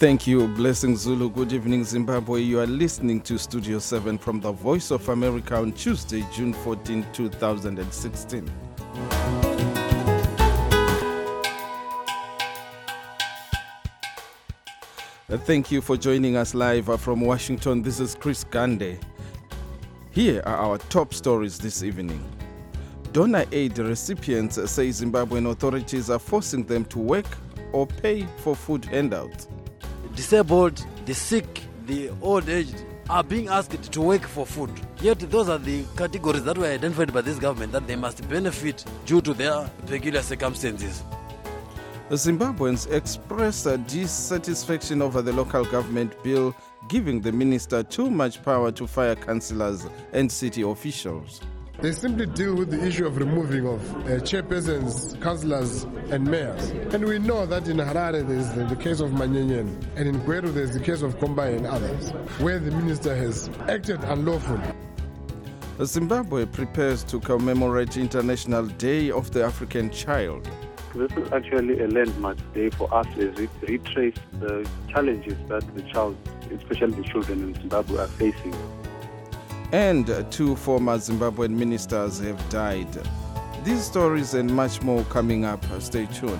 Thank you, Blessing Zulu. Good evening, Zimbabwe. You are listening to Studio 7 from the Voice of America on Tuesday, June 14, 2016. Thank you for joining us live from Washington. This is Chris Gande. Here are our top stories this evening. Donor aid recipients say Zimbabwean authorities are forcing them to work or pay for food handouts. Disabled, the sick, the old aged are being asked to work for food. Yet those are the categories that were identified by this government that they must benefit due to their peculiar circumstances. Zimbabweans express dissatisfaction over the local government bill giving the minister too much power to fire councillors and city officials. They simply deal with the issue of removing of chairpersons, councillors and mayors. And we know that in Harare there is the case of Manyenyen, and in Gweru there is the case of Kombai and others, where the minister has acted unlawfully. Zimbabwe prepares to commemorate International Day of the African Child. This is actually a landmark day for us as we retrace the challenges that the child, especially the children in Zimbabwe, are facing. And two former Zimbabwean ministers have died. These stories and much more coming up. Stay tuned.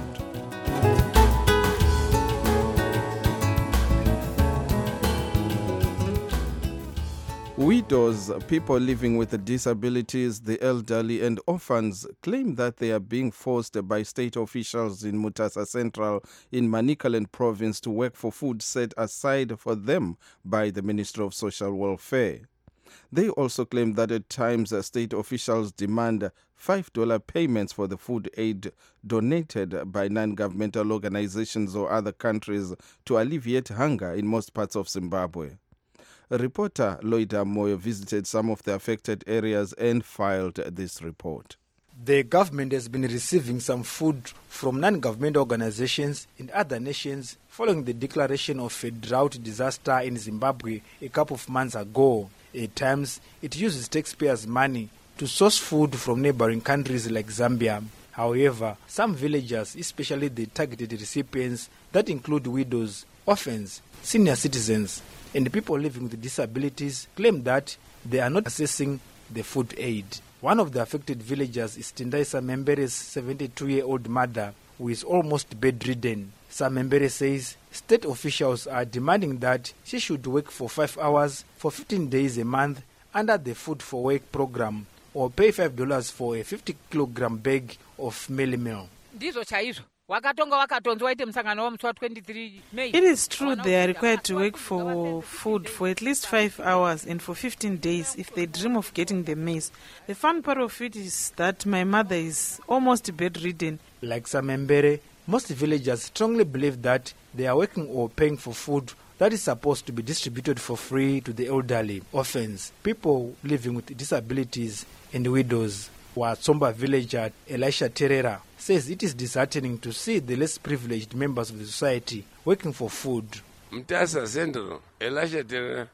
Widows, people living with disabilities, the elderly and orphans claim that they are being forced by state officials in Mutasa Central in Manicaland province to work for food set aside for them by the Ministry of Social Welfare. They also claim that at times state officials demand $5 payments for the food aid donated by non-governmental organizations or other countries to alleviate hunger in most parts of Zimbabwe. Reporter Lloyd Moyo visited some of the affected areas and filed this report. The government has been receiving some food from non-government organizations in other nations following the declaration of a drought disaster in Zimbabwe a couple of months ago. At times, it uses taxpayers' money to source food from neighboring countries like Zambia. However, some villagers, especially the targeted recipients that include widows, orphans, senior citizens, and people living with disabilities, claim that they are not accessing the food aid. One of the affected villagers is Tindaisa Membere's 72-year-old mother, who is almost bedridden. Membere says state officials are demanding that she should work for 5 hours for 15 days a month under the Food for Work program or pay $5 for a 50-kilogram bag of mealie meal. It is true they are required to work for food for at least 5 hours and for 15 days if they dream of getting the maize. The fun part of it is that my mother is almost bedridden. Like Membere, most villagers strongly believe that they are working or paying for food that is supposed to be distributed for free to the elderly, orphans, people living with disabilities and widows. Watsomba villager Elisha Terera says it is disheartening to see the less privileged members of the society working for food. Mutasa Central, Elisha Terera,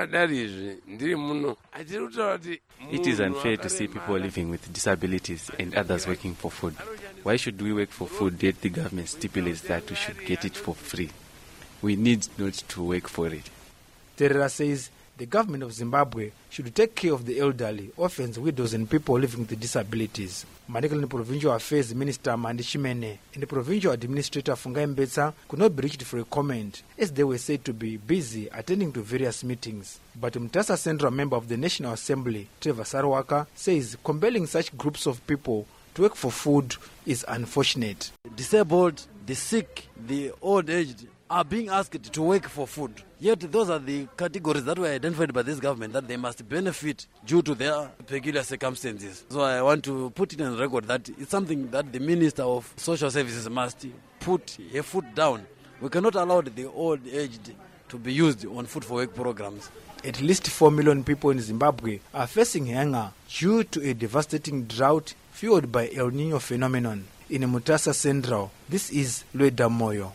it is unfair to see people living with disabilities and others working for food. Why should we work for food yet the government stipulates that we should get it for free? We need not to work for it. Terera says the government of Zimbabwe should take care of the elderly, orphans, widows and people living with disabilities. Manicaland Provincial Affairs Minister Mandi Chimene and the Provincial Administrator Fungai Mbetsa could not be reached for a comment as they were said to be busy attending to various meetings. But Mutasa Central member of the National Assembly, Trevor Sarwaka, says compelling such groups of people to work for food is unfortunate. Disabled, the sick, the old aged are being asked to work for food. Yet those are the categories that were identified by this government that they must benefit due to their peculiar circumstances. So I want to put it on record that it's something that the Minister of Social Services must put a foot down. We cannot allow the old aged to be used on food for work programs. At least 4 million people in Zimbabwe are facing hunger due to a devastating drought fueled by El Nino phenomenon. In Mutasa Central, this is Lueda Moyo.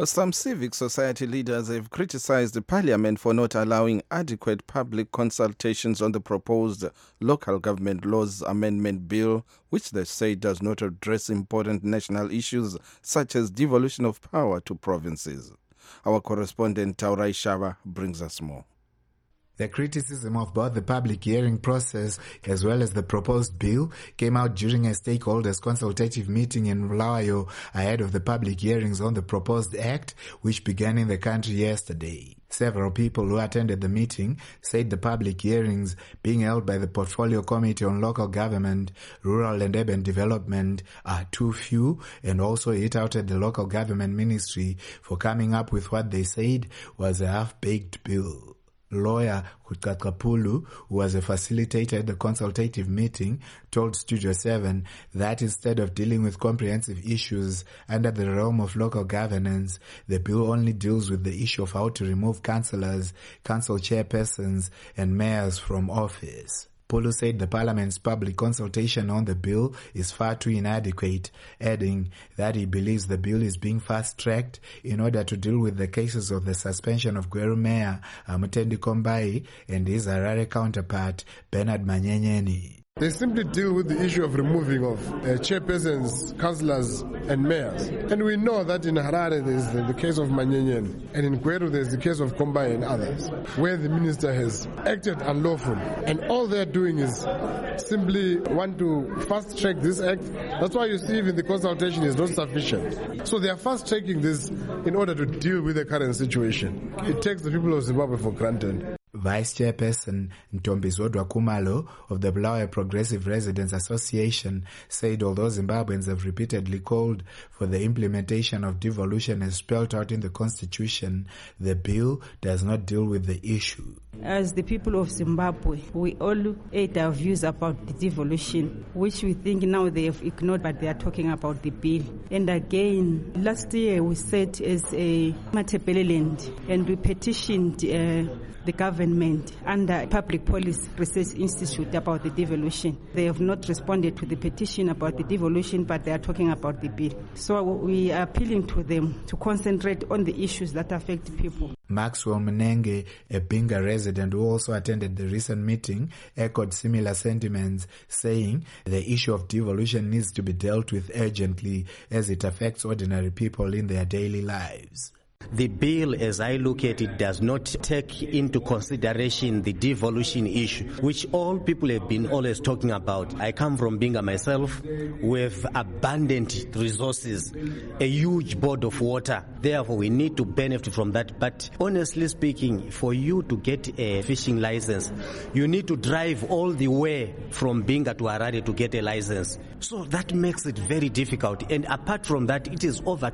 Some civic society leaders have criticized the parliament for not allowing adequate public consultations on the proposed local government laws amendment bill, which they say does not address important national issues such as devolution of power to provinces. Our correspondent Taurai Shava brings us more. The criticism of both the public hearing process as well as the proposed bill came out during a stakeholders consultative meeting in Bulawayo ahead of the public hearings on the proposed act, which began in the country yesterday. Several people who attended the meeting said the public hearings being held by the Portfolio Committee on Local Government, Rural and Urban Development are too few, and also hit out at the Local Government Ministry for coming up with what they said was a half-baked bill. Lawyer Kutkakapulu, who was a facilitator at the consultative meeting, told Studio 7 that instead of dealing with comprehensive issues under the realm of local governance, the bill only deals with the issue of how to remove councillors, council chairpersons, and mayors from office. Pulu said the Parliament's public consultation on the bill is far too inadequate, adding that he believes the bill is being fast-tracked in order to deal with the cases of the suspension of Gweru Mayor Amutendi Kombai and his Harare counterpart Bernard Manyenyeni. They simply deal with the issue of removing of chairpersons, councillors, and mayors. And we know that in Harare there is the case of Manyenyen, and in Gweru there is the case of Kombai and others, where the minister has acted unlawfully. And all they are doing is simply want to fast-track this act. That's why you see even the consultation is not sufficient. So they are fast-tracking this in order to deal with the current situation. It takes the people of Zimbabwe for granted. Vice Chairperson Ntombizodwa Kumalo of the Bulawayo Progressive Residents Association said although Zimbabweans have repeatedly called for the implementation of devolution as spelled out in the Constitution, the bill does not deal with the issue. As the people of Zimbabwe, we all ate our views about the devolution, which we think now they have ignored, but they are talking about the bill. And again, last year we sat as a Matebeleland and we petitioned the government under Public Policy Research Institute about the devolution. They have not responded to the petition about the devolution, but they are talking about the bill. So we are appealing to them to concentrate on the issues that affect people. Maxwell Mnenge, a Binga resident who also attended the recent meeting, echoed similar sentiments, saying the issue of devolution needs to be dealt with urgently as it affects ordinary people in their daily lives. The bill, as I look at it, does not take into consideration the devolution issue, which all people have been always talking about. I come from Binga myself with abundant resources, a huge body of water. Therefore, we need to benefit from that. But honestly speaking, for you to get a fishing license, you need to drive all the way from Binga to Harare to get a license. So that makes it very difficult. And apart from that, it is over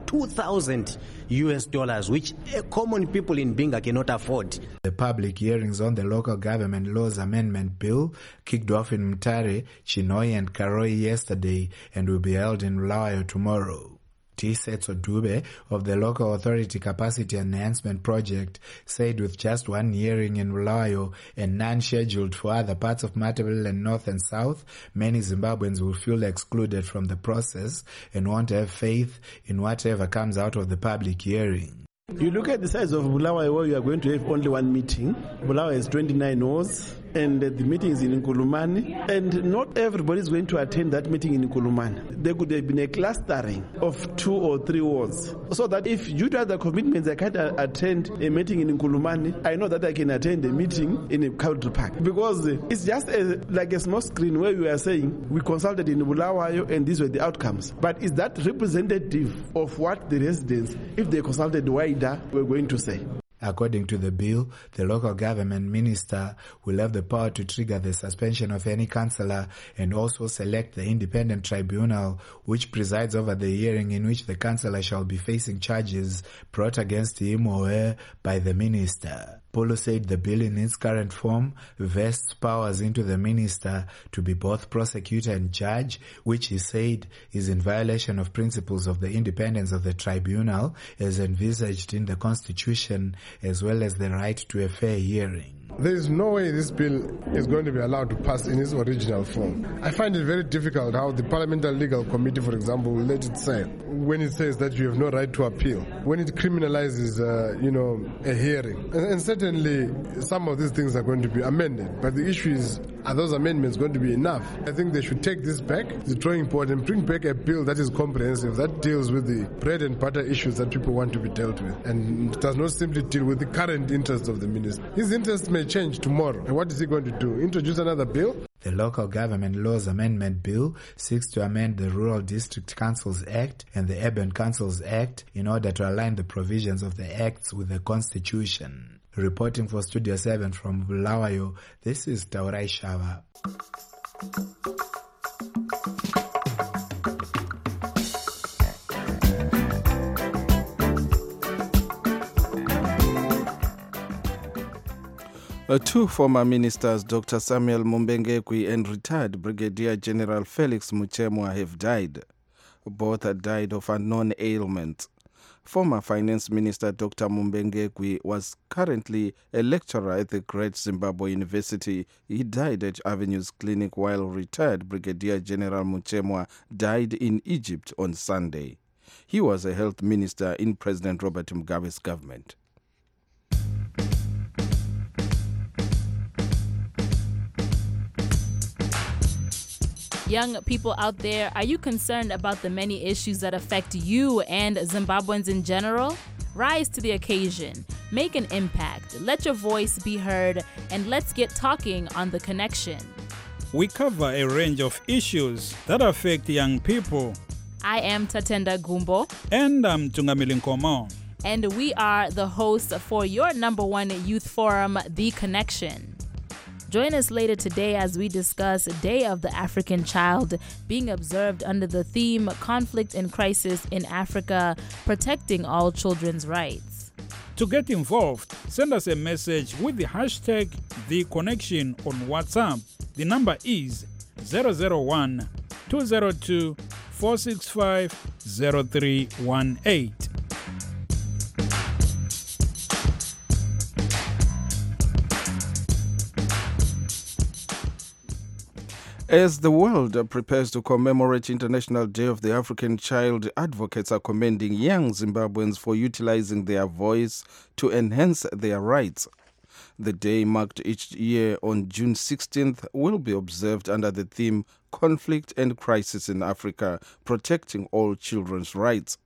$2,000, which common people in Binga cannot afford. The public hearings on the Local Government Laws Amendment Bill kicked off in Mutare, Chinhoyi and Karoi yesterday and will be held in Bulawayo tomorrow. Tisetso Dube of the Local Authority Capacity Enhancement Project said with just one hearing in Bulawayo and none scheduled for other parts of Matabeleland North and South, many Zimbabweans will feel excluded from the process and won't have faith in whatever comes out of the public hearing. You look at the size of Bulawayo, where you are going to have only one meeting. Bulawayo has 29 wards, and the meeting is in Nkulumane, and not everybody is going to attend that meeting in Nkulumane. There could have been a clustering of 2 or 3 wards, so that if due to other commitments I can't attend a meeting in Nkulumane, I know that I can attend a meeting in a country park, because it's just like a small screen where we are saying we consulted in Bulawayo and these were the outcomes. But is that representative of what the residents, if they consulted wider, were going to say? According to the bill, the local government minister will have the power to trigger the suspension of any councillor and also select the independent tribunal which presides over the hearing in which the councillor shall be facing charges brought against him or her by the minister. Polo said the bill in its current form vests powers into the minister to be both prosecutor and judge, which he said is in violation of principles of the independence of the tribunal as envisaged in the Constitution, as well as the right to a fair hearing. There is no way this bill is going to be allowed to pass in its original form. I find it very difficult how the Parliamentary Legal Committee, for example, will let it stand. when it says that you have no right to appeal, when it criminalizes, a hearing. And certainly some of these things are going to be amended. But the issue is, are those amendments going to be enough? I think they should take this back, the drawing board, and bring back a bill that is comprehensive, that deals with the bread and butter issues that people want to be dealt with, and does not simply deal with the current interests of the minister. His interests may change tomorrow. And what is he going to do? Introduce another bill? The Local Government Laws Amendment Bill seeks to amend the Rural District Councils Act and the Urban Councils Act in order to align the provisions of the acts with the Constitution. Reporting for Studio 7 from Bulawayo, this is Taurai Shava. Two former ministers, Dr. Samuel Mumbengegwi and retired Brigadier General Felix Muchemwa, have died. Both had died of unknown ailments. Former Finance Minister Dr. Mumbengegwi was currently a lecturer at the Great Zimbabwe University. He died at Avenues Clinic, while retired Brigadier General Muchemwa died in Egypt on Sunday. He was a health minister in President Robert Mugabe's government. Young people out there, are you concerned about the many issues that affect you and Zimbabweans in general? Rise to the occasion. Make an impact. Let your voice be heard, and let's get talking on The Connection. We cover a range of issues that affect young people. I am Tatenda Gumbo. And I'm Tungamili Nkomo. And we are the hosts for your #1 youth forum, The Connection. Join us later today as we discuss Day of the African Child, being observed under the theme Conflict and Crisis in Africa, Protecting All Children's Rights. To get involved, send us a message with the hashtag #TheConnection on WhatsApp. The number is 001-202-465-0318. As the world prepares to commemorate International Day of the African Child, advocates are commending young Zimbabweans for utilizing their voice to enhance their rights. The day, marked each year on June 16th, will be observed under the theme Conflict and Crisis in Africa, Protecting All Children's Rights.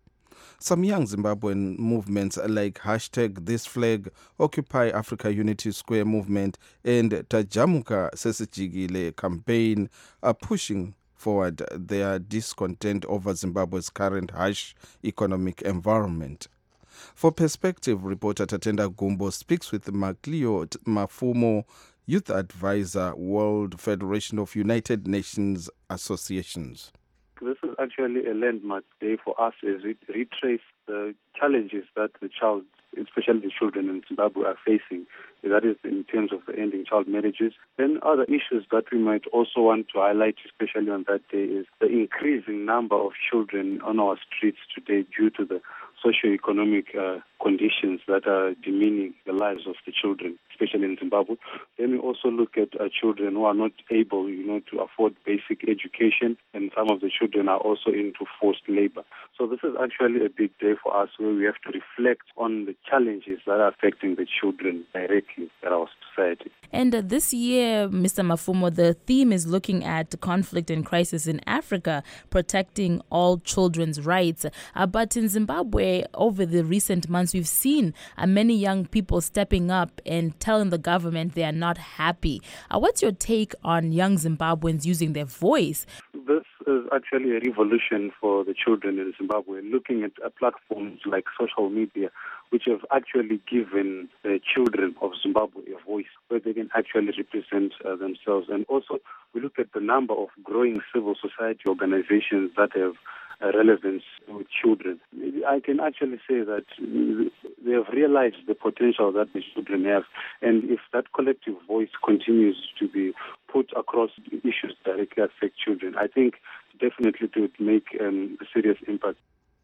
Some young Zimbabwean movements like #ThisFlag, Occupy Africa Unity Square movement, and Tajamuka Sesijigile campaign are pushing forward their discontent over Zimbabwe's current harsh economic environment. For Perspective, reporter Tatenda Gumbo speaks with Macleo Mafumo, Youth Advisor, World Federation of United Nations Associations. This is actually a landmark day for us as we retrace the challenges that the child, especially the children in Zimbabwe, are facing. That is in terms of the ending child marriages. Then other issues that we might also want to highlight, especially on that day, is the increasing number of children on our streets today due to the socio-economic conditions that are demeaning the lives of the children, especially in Zimbabwe. Then we also look at children who are not able, to afford basic education, and some of the children are also into forced labor. So this is actually a big day for us, where we have to reflect on the challenges that are affecting the children directly in our society. And this year, Mr. Mafumo, the theme is looking at conflict and crisis in Africa, protecting all children's rights. But in Zimbabwe, over the recent months, we've seen many young people stepping up and telling the government they are not happy. What's your take on young Zimbabweans using their voice? This is actually a revolution for the children in Zimbabwe, looking at platforms like social media, which have actually given the children of Zimbabwe a voice where they can actually represent themselves. And also, we look at the number of growing civil society organizations that have relevance with children. I can actually say that they have realized the potential that the children have, and if that collective voice continues to be put across issues that directly affect children, I think definitely it would make a serious impact.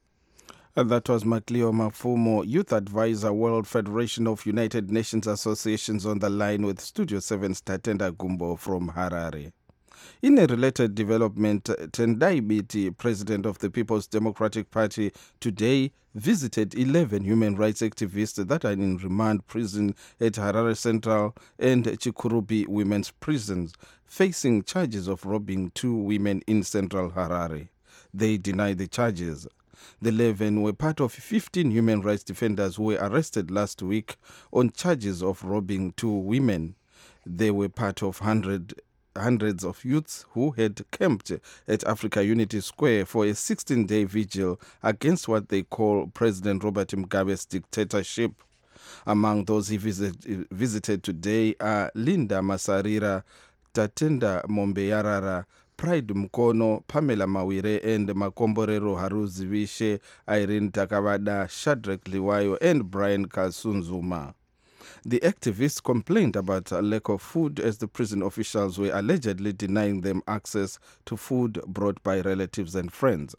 And that was Macleo Mafumo, Youth Advisor, World Federation of United Nations Associations, on the line with Studio 7's Tatenda Gumbo from Harare. In a related development, Tendai Biti, president of the People's Democratic Party, today visited 11 human rights activists that are in remand prison at Harare Central and Chikurubi women's prisons, facing charges of robbing 2 women in central Harare. They deny the charges. The 11 were part of 15 human rights defenders who were arrested last week on charges of robbing 2 women. They were part of hundreds of youths who had camped at Africa Unity Square for a 16-day vigil against what they call President Robert Mugabe's dictatorship. Among those he visited today are Linda Masarira, Tatenda Mombeyarara, Pride Mkono, Pamela Mawire, and Makomborero Haruzivishe, Irene Takavada, Shadrach Liwayo, and Brian Kalsunzuma. The activists complained about a lack of food as the prison officials were allegedly denying them access to food brought by relatives and friends.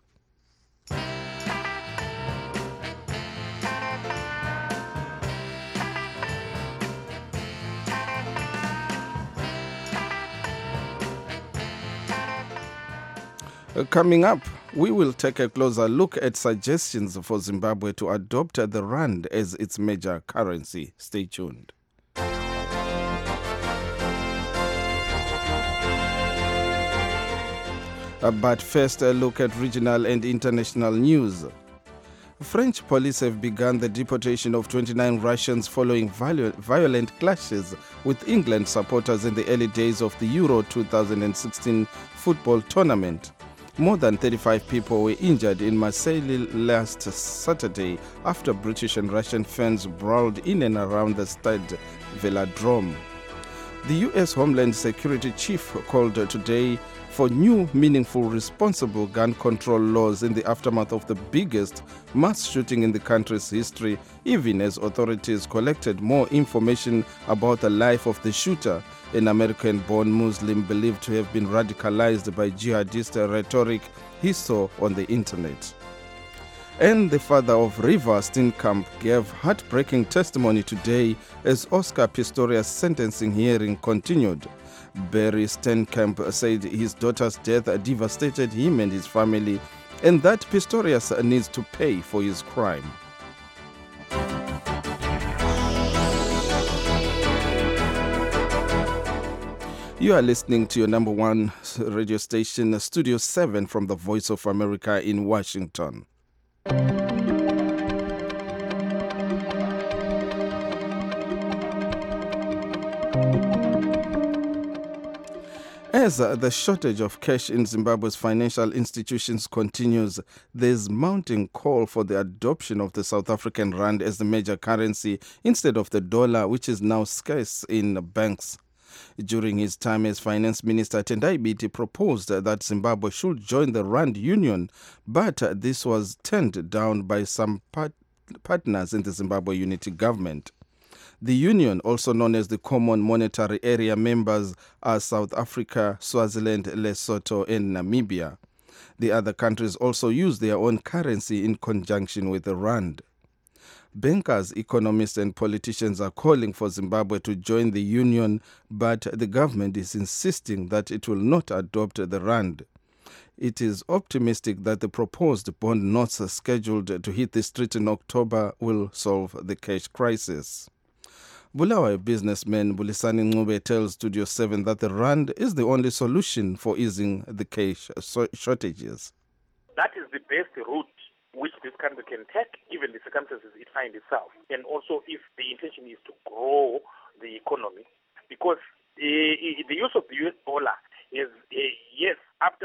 Coming up, we will take a closer look at suggestions for Zimbabwe to adopt the rand as its major currency. Stay tuned. But first, a look at regional and international news. French police have begun the deportation of 29 Russians following violent clashes with England supporters in the early days of the Euro 2016 football tournament. More than 35 people were injured in Marseille last Saturday after British and Russian fans brawled in and around the Stade Velodrome. The U.S. Homeland Security Chief called today for new, meaningful, responsible gun control laws in the aftermath of the biggest mass shooting in the country's history, even as authorities collected more information about the life of the shooter, an American-born Muslim believed to have been radicalized by jihadist rhetoric he saw on the internet. And the father of River Steenkamp gave heartbreaking testimony today as Oscar Pistorius' sentencing hearing continued. Barry Steenkamp said his daughter's death devastated him and his family, and that Pistorius needs to pay for his crime. You are listening to your number one radio station, Studio 7 from the Voice of America in Washington. As the shortage of cash in Zimbabwe's financial institutions continues, there's mounting call for the adoption of the South African rand as the major currency instead of the dollar, which is now scarce in banks. During his time as finance minister, Tendai Biti proposed that Zimbabwe should join the Rand Union, but this was turned down by some partners in the Zimbabwe Unity government. The union, also known as the Common Monetary Area members, are South Africa, Swaziland, Lesotho, and Namibia. The other countries also use their own currency in conjunction with the rand. Bankers, economists, and politicians are calling for Zimbabwe to join the union, but the government is insisting that it will not adopt the rand. It is optimistic that the proposed bond notes scheduled to hit the street in October will solve the cash crisis. Bulawayo businessman Bulisani Ncube tells Studio 7 that the rand is the only solution for easing the cash shortages. That is the best route which this country can take, given the circumstances it finds itself. And also if the intention is to grow the economy. Because the use of the US dollar is, yes, after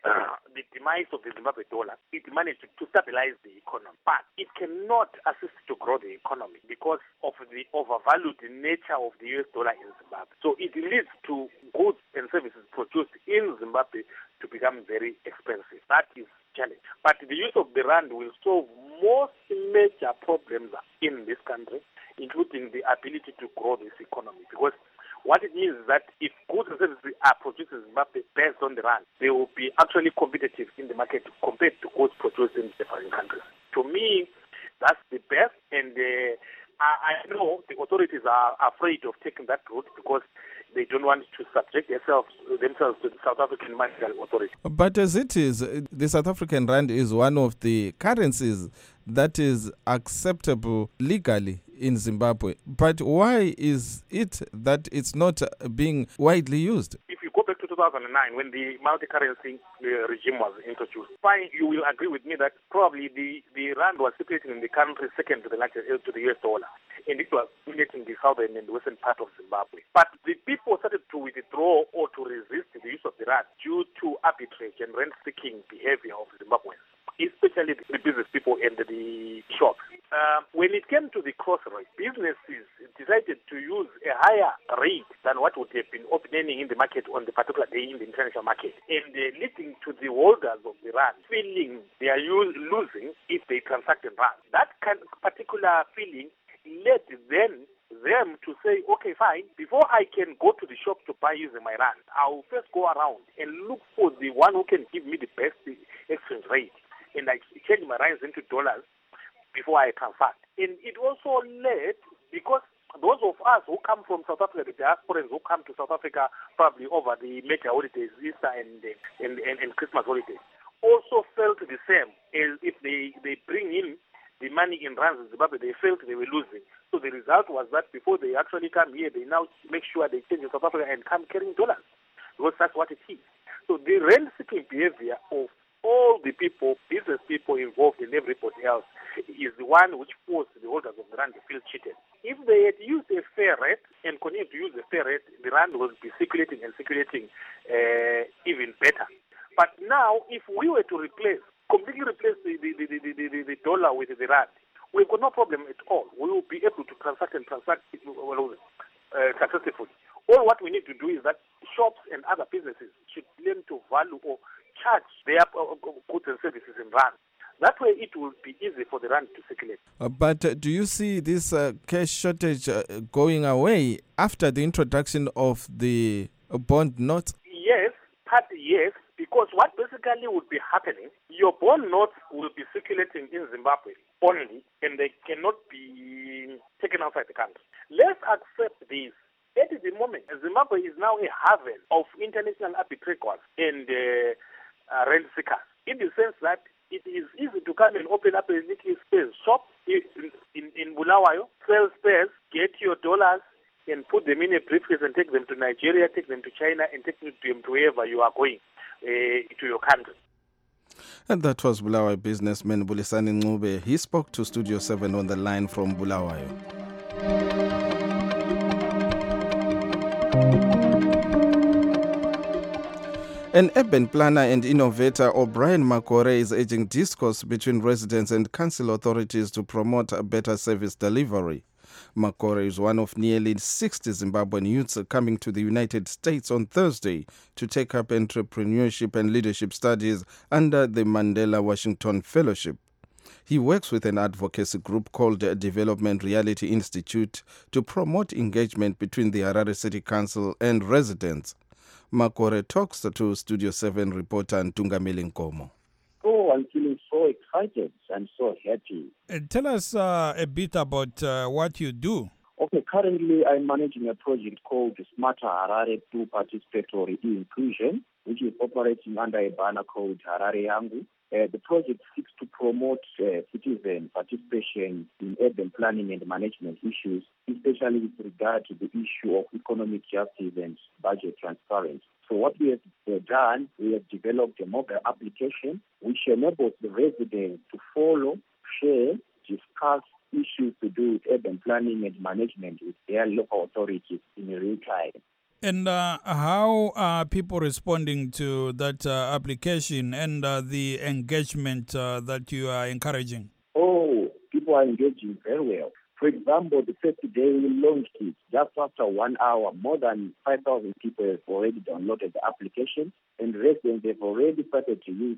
the demise of the Zimbabwe dollar, it managed to stabilize the economy. But it cannot assist to grow the economy because of the overvalued nature of the US dollar in Zimbabwe. So it leads to goods and services produced in Zimbabwe to become very expensive. That is challenge. But the use of the rand will solve most major problems in this country, including the ability to grow this economy. Because what it means is that if goods and services are produced in Zimbabwe based on the rand, they will be actually competitive in the market compared to goods produced in the foreign countries. To me, that's the best. And I know the authorities are afraid of taking that route because they don't want to subject themselves to the South African Monetary Authority. But as it is, the South African rand is one of the currencies that is acceptable legally in Zimbabwe. But why is it that it's not being widely used? If you go back to 2009, when the multi-currency regime was introduced, fine, you will agree with me that probably the rand was circulating in the country second to the US dollar, and it was dominating the southern and western part of Zimbabwe. But the people started to withdraw or to resist the use of the rand due to arbitrage and rent-seeking behavior of Zimbabweans, especially the business people and the shops. When it came to the cross rate, businesses decided to use a higher rate than what would have been opening in the market on the particular day in the international market, and leading to the holders of the rand feeling they are losing if they transact in rand. That particular feeling led them to say, okay, fine, before I can go to the shop to buy using my rand, I'll first go around and look for the one who can give me the best exchange rate, and I change my rands into dollars before I transact. And it also led, because those of us who come from South Africa, the diasporans who come to South Africa probably over the major holidays, Easter and Christmas holidays, also felt the same as if they bring in the money in rands in Zimbabwe, they felt they were losing. So the result was that before they actually come here, they now make sure they change in South Africa and come carrying dollars, because that's what it is. So the rent-seeking behavior of all the people, business people involved and everybody else, is the one which forced the holders of the rand to feel cheated. If they had used a fair rate and continued to use a fair rate, the rand would be circulating even better. But now, if we were to completely replace the dollar with the rand, we've got no problem at all. We will be able to transact successfully. All what we need to do is that shops and other businesses should learn to value or charge their goods and services in rand. That way it will be easy for the rand to circulate. But do you see this cash shortage going away after the introduction of the bond notes? Yes, partly yes, because what basically would be happening, your bond notes will be circulating in Zimbabwe only, and they cannot be taken outside the country. Let's accept this. At the moment, Zimbabwe is now a haven of international arbitrators and rent seekers, in the sense that it is easy to come and open up a little space shop in Bulawayo, sell spares, get your dollars, and put them in a briefcase and take them to Nigeria, take them to China, and take them to wherever you are going to your country. And that was Bulawayo businessman Bulisani Ncube. He spoke to Studio 7 on the line from Bulawayo. An urban planner and innovator, O'Brien Makore, is urging discourse between residents and council authorities to promote a better service delivery. Makore is one of nearly 60 Zimbabwean youths coming to the United States on Thursday to take up entrepreneurship and leadership studies under the Mandela Washington Fellowship. He works with an advocacy group called Development Reality Institute to promote engagement between the Harare City Council and residents. Makore talks to Studio 7 reporter Ntungameli Nkomo. Oh, I'm feeling so excited and so happy. Tell us a bit about what you do. Okay, currently I'm managing a project called Smarter Harare 2 Participatory Inclusion, which is operating under a banner called Harare Yangu. The project seeks to promote citizen participation in urban planning and management issues, especially with regard to the issue of economic justice and budget transparency. So what we have done, we have developed a mobile application which enables the residents to follow, share, discuss issues to do with urban planning and management with their local authorities in real time. And how are people responding to that application and the engagement that you are encouraging? Oh, people are engaging very well. For example, the first day we launched it, just after 1 hour, more than 5,000 people have already downloaded the application, and residents have already started to use it.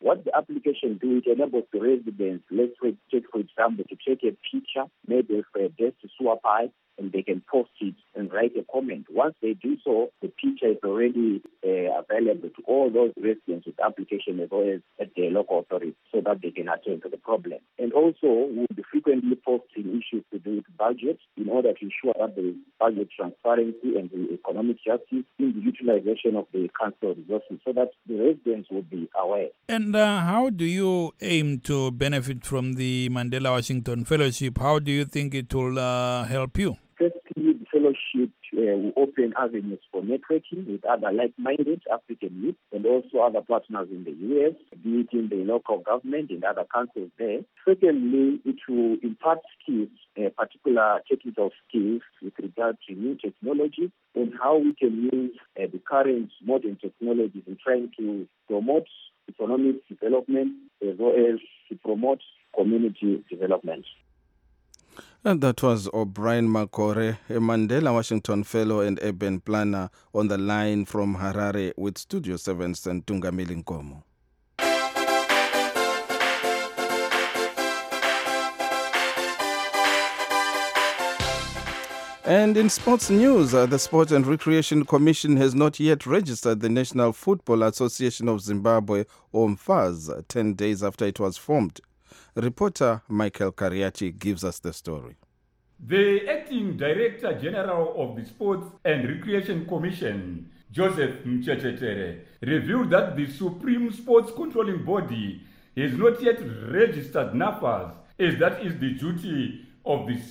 What the application do, it enables the residents, let's take for example, to take a picture, maybe for a desk sewer pipe, and they can post it and write a comment. Once they do so, the picture is already available to all those residents with application as well as at their local authorities so that they can attend to the problem. And also, we'll be frequently posting issues to do with budget in order to ensure that there is budget transparency and the economic justice in the utilization of the council resources so that the residents will be aware. And how do you aim to benefit from the Mandela Washington Fellowship? How do you think it will help you? Firstly, the fellowship will open avenues for networking with other like-minded African youth and also other partners in the U.S., be it in the local government and other councils there. Secondly, it will impart skills, particular technical skills with regard to new technologies and how we can use the current modern technologies in trying to promote economic development as well as to promote community development. And that was O'Brien Makore, a Mandela Washington Fellow and urban planner, on the line from Harare with Studio 7's and Tungamili Nkomo. And in sports news, the Sport and Recreation Commission has not yet registered the National Football Association of Zimbabwe, or MFAZ, 10 days after it was formed. Reporter Michael Kariati gives us the story. The acting Director General of the Sports and Recreation Commission, Joseph Mchechetere, revealed that the Supreme Sports Controlling Body has not yet registered NAFAZ, as that is the duty of the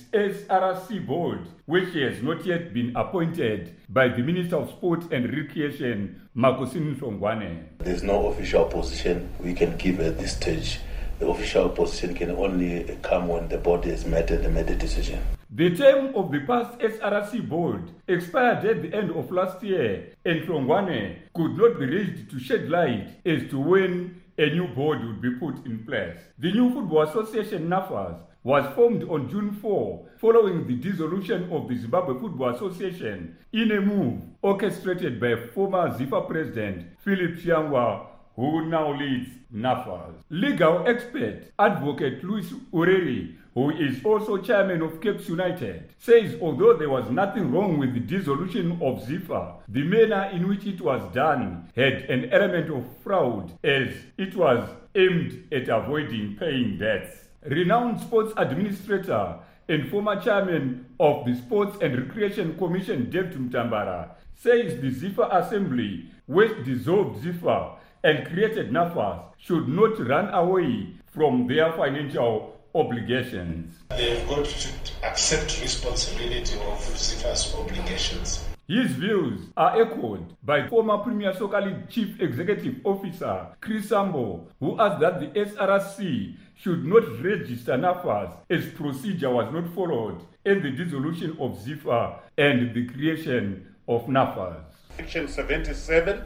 SRC board, which has not yet been appointed by the Minister of Sport and Recreation, Makosini Hlongwane. There's no official position we can give at this stage. The official position can only come when the board has met and made a decision. The term of the past SRC board expired at the end of last year, and Hlongwane could not be reached to shed light as to when a new board would be put in place. The new Football Association, NAFAZ, was formed on June 4 following the dissolution of the Zimbabwe Football Association in a move orchestrated by former ZIFA president Philip Chiangwa, who now leads NAFAZ. Legal expert advocate Louis Ureri, who is also chairman of Capes United, says although there was nothing wrong with the dissolution of ZIFA, the manner in which it was done had an element of fraud as it was aimed at avoiding paying debts. Renowned sports administrator and former chairman of the Sports and Recreation Commission, David Mtambara, says the ZIFA Assembly, which dissolved ZIFA and created NAFAZ, should not run away from their financial obligations. They've got to accept responsibility of ZIFA's obligations. His views are echoed by former Premier Soccer League Chief Executive Officer Chris Sambo, who asked that the SRC should not register NAFAZ as procedure was not followed in the dissolution of ZIFA and the creation of NAFAZ. Section 77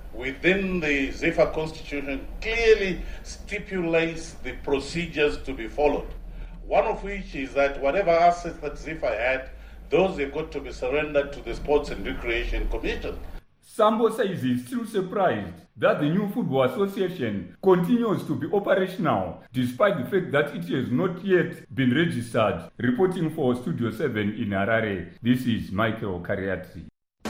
within the ZIFA constitution clearly stipulates the procedures to be followed. One of which is that whatever assets that ZIFA had, those have got to be surrendered to the Sports and Recreation Commission. Sambo says he's still surprised that the new Football Association continues to be operational despite the fact that it has not yet been registered. Reporting for Studio 7 in Harare, this is Michael Kariati.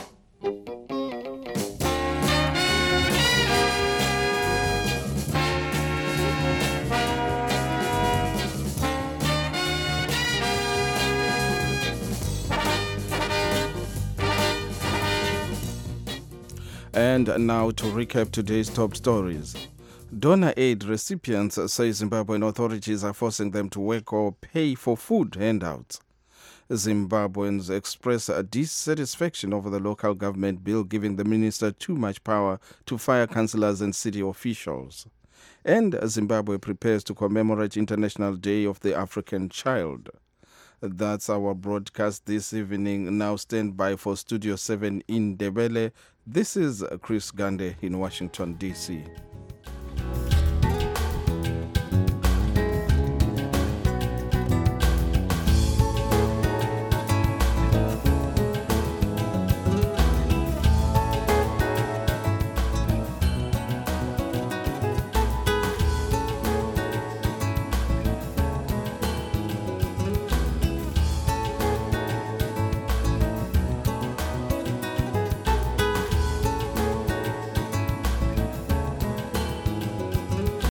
And now to recap today's top stories. Donor aid recipients say Zimbabwean authorities are forcing them to work or pay for food handouts. Zimbabweans express a dissatisfaction over the local government bill giving the minister too much power to fire councillors and city officials. And Zimbabwe prepares to commemorate International Day of the African Child. That's our broadcast this evening. Now stand by for Studio 7 in Ndebele. This is Chris Gande in Washington, D.C.